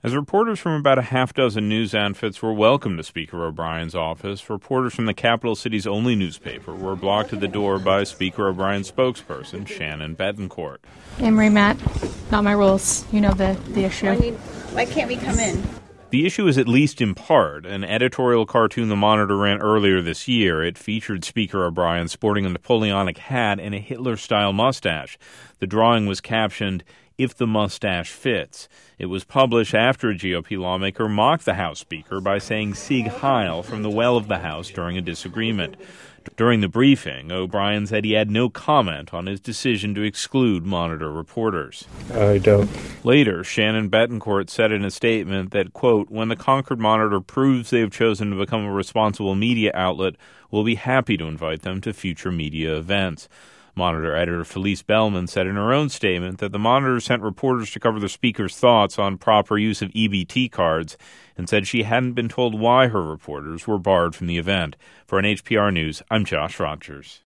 As reporters from about a half dozen news outfits were welcomed to Speaker O'Brien's office, reporters from the capital city's only newspaper were blocked at the door by Speaker O'Brien's spokesperson, Shannon Betancourt. Anne-Marie, Matt, not my rules. You know the issue. Why can't we come in? The issue is at least in part an editorial cartoon the Monitor ran earlier this year. It featured Speaker O'Brien sporting a Napoleonic hat and a Hitler-style mustache. The drawing was captioned, "If the mustache fits." It was published after a GOP lawmaker mocked the House Speaker by saying Sieg Heil from the well of the House during a disagreement. During the briefing, O'Brien said he had no comment on his decision to exclude Monitor reporters. I don't. Later, Shannon Betancourt said in a statement that, quote, "When the Concord Monitor proves they have chosen to become a responsible media outlet, we'll be happy to invite them to future media events." Monitor editor Felice Bellman said in her own statement that the Monitor sent reporters to cover the Speaker's thoughts on proper use of EBT cards and said she hadn't been told why her reporters were barred from the event. For NHPR News, I'm Josh Rogers.